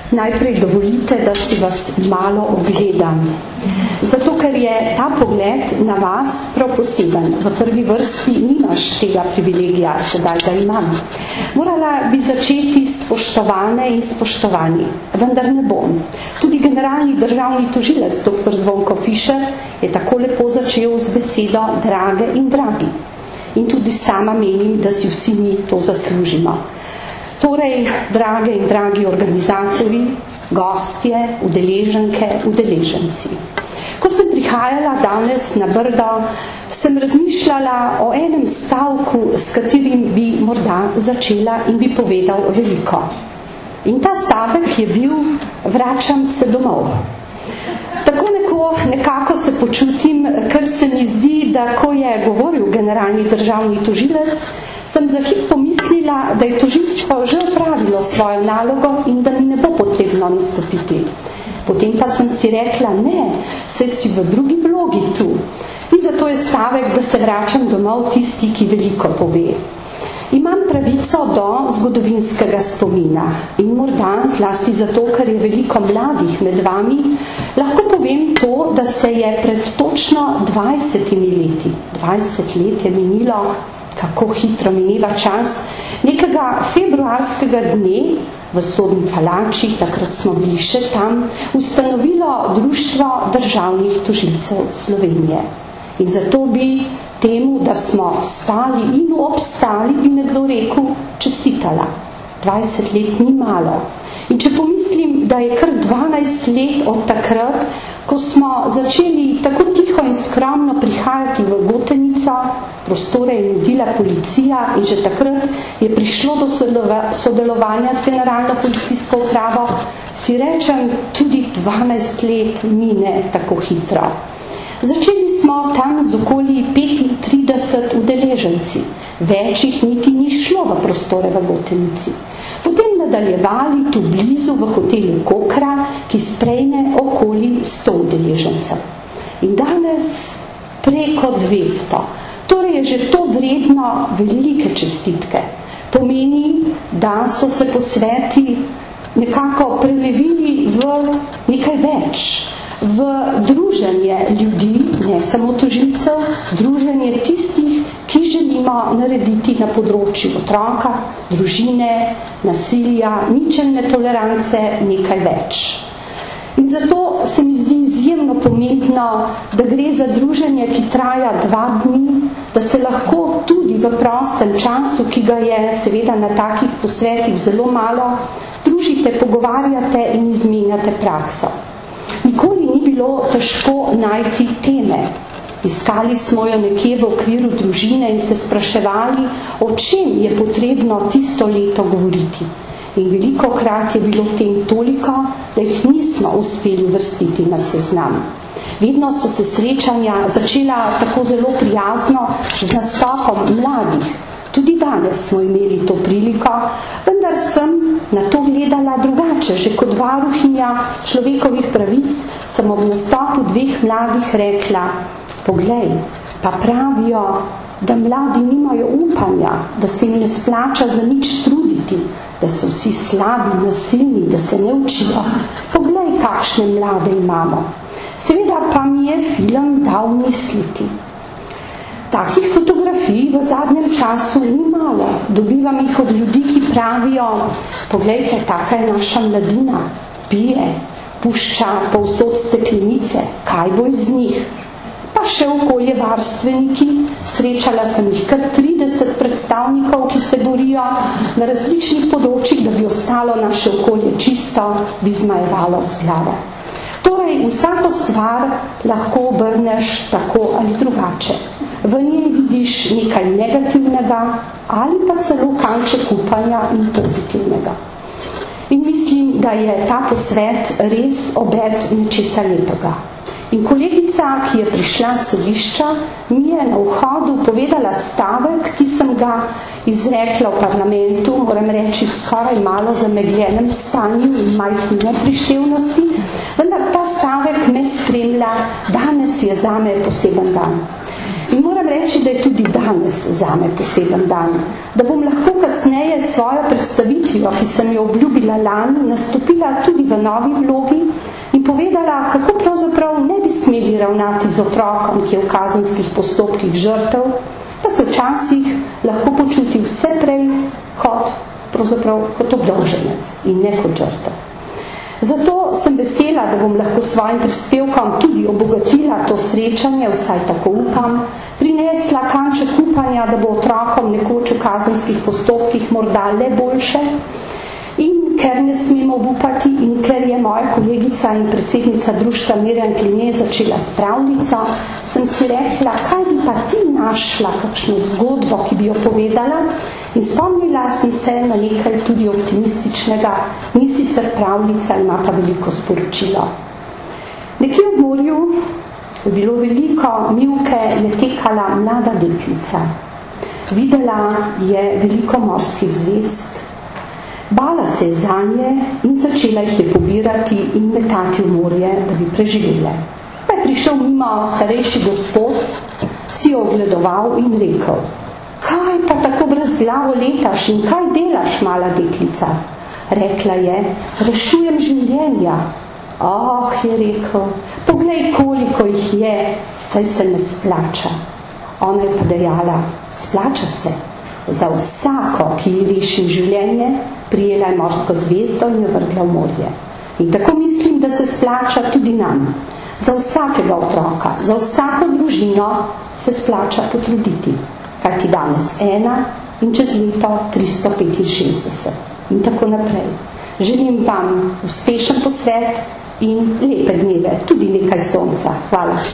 Najprej dovolite, da si vas malo ogledam. Zato, ker je ta pogled na vas prav poseben. V prvi vrsti nimaš tega privilegija, sedaj ga imam. Morala bi začeti spoštovane in spoštovani, vendar ne bom. Tudi generalni državni tožilec, dr. Zvonko Fišer, je tako lepo začel z besedo drage in dragi. In tudi sama menim, da si vsi mi to zaslužimo. Torej, drage in dragi organizatorji, gostje, udeleženke, udeleženci. Ko sem prihajala danes na Brdo, sem razmišljala o enem stavku, s katerim bi morda začela in bi povedal veliko. In ta stavek je bil: vračam se domov. Tako nekako se počutim, ker se mi zdi, da ko je govoril generalni državni tožilec, sem za hip pomislila, da je tožilstvo že opravilo svojo nalogo in da mi ne bo potrebno nastopiti. Potem pa sem si rekla, ne, saj si v drugi vlogi tu. In zato je stavek, da se vračam domov, tisti, ki veliko pove. Imam pravico do zgodovinskega spomina in morda, zlasti zato, ker je veliko mladih med vami, lahko povem to, da se je pred točno 20 leti, 20 let je minilo, kako hitro mineva čas, nekega februarskega dne v Sodni palači, takrat smo bili še tam, ustanovilo Društvo državnih tožilcev Slovenije. In zato bi temu, da smo stali in obstali, bi nekdo rekel, čestitala. 20 let ni malo. In če pomislim, da je kar 12 let od takrat, ko smo začeli tako tiho in skromno prihajati v Gotenico, prostore je nudila policija in že takrat je prišlo do sodelovanja s generalno policijsko upravo, si rečem, tudi 12 let mine tako hitro. Začeli smo tam z okoli 35 udeleženci. Več jih niti ni šlo v prostore v Gotenici. Potem nadaljevali tu blizu v hotelu Kokra, ki sprejme okoli 100 udeležencev. In danes preko 200. Torej je že to vredno velike čestitke. Pomeni, da so se posveti nekako prelevili v nekaj več. V druženje ljudi, ne samo tožilcev, druženje tistih, ki želimo narediti na področju otroka, družine, nasilja, ničelne tolerance, nekaj več. In zato se mi zdi izjemno pomembno, da gre za druženje, ki traja 2 dni, da se lahko tudi v prostem času, ki ga je seveda na takih posvetih zelo malo, družite, pogovarjate in izmenjate prakso. Nikoli ni bilo težko najti teme. Iskali smo jo nekje v okviru družine in se spraševali, o čem je potrebno tisto leto govoriti. In velikokrat je bilo tem toliko, da jih nismo uspeli uvrstiti na seznam. Vedno so se srečanja začela tako zelo prijazno z nastopom mladih. Tudi danes smo imeli to priliko, vendar sem na to gledala drugače. Že kot varuhinja človekovih pravic sem ob nastopu 2 mladih rekla, poglej, pa pravijo, da mladi nimajo upanja, da se jim ne splača za nič truditi, da so vsi slabi, nasilni, da se ne učijo. Poglej, kakšne mlade imamo. Seveda pa mi je film dal misliti. Takih fotografij v zadnjem času ni malo. Dobivam jih od ljudi, ki pravijo, poglejte, taka je naša mladina, pije, pušča povsod steklenice, kaj bo iz njih? Pa še okoljevarstveniki, srečala sem jih kar 30 predstavnikov, ki se borijo na različnih področjih, da bi ostalo naše okolje čisto, bi zmajevalo z glave. Torej, vsako stvar lahko obrneš tako ali drugače. V njej vidiš nekaj negativnega ali pa celo kanček upanja in pozitivnega. In mislim, da je ta posvet res obet nečesa lepega. In kolegica, ki je prišla s sodišča, mi je na vhodu povedala stavek, ki sem ga izrekla v parlamentu, moram reči, skoraj malo zamegljenem stanju in majhni neprištevnosti, vendar ta stavek me spremlja, danes je zame poseben dan. In moram reči, da je tudi danes zame poseben dan, da bom lahko kasneje svojo predstavitvijo, ki sem jo obljubila lani, nastopila tudi v novi vlogi in povedala, kako pravzaprav ne bi smeli ravnati z otrokom, ki je v kazenskih postopkih žrtev, pa se včasih lahko počuti vse prej kot obdolženec in ne kot žrtev. Zato sem vesela, da bom lahko svojim prispevkom tudi obogatila to srečanje, vsaj tako upam, prinesla kanček upanja, da bo otrokom nekoč v kazenskih postopkih morda le boljše. In ker ne smemo obupati in ker je moja kolegica in predsednica društva Mirjam Kline začela s pravljico, sem si rekla, kaj bi pa ti našla kakšno zgodbo, ki bi jo povedala, in spomnila sem se na nekaj tudi optimističnega, ni sicer pravljica, ima pa veliko sporočilo. Nekje v morju je bilo veliko mivke, je tekala mlada deklica. Videla je veliko morskih zvezd, bala se je zanje in začela jih je pobirati in metati v morje, da bi preživele. Pa je prišel mimo starejši gospod, si jo ogledoval in rekel, kaj pa tako brezglavo letaš in kaj delaš, mala deklica? Rekla je, rešujem življenja. Oh, je rekel, poglej, koliko jih je, saj se ne splača. Ona je pa dejala, splača se. Za vsako, ki ji rešim življenje, prijela je morsko zvezdo in jo vrgla v morje. In tako mislim, da se splača tudi nam. Za vsakega otroka, za vsako družino se splača potruditi. Kar ti danes 1 in čez leto 365. In tako naprej. Želim vam uspešen posvet in lepe dneve, tudi nekaj sonca. Hvala.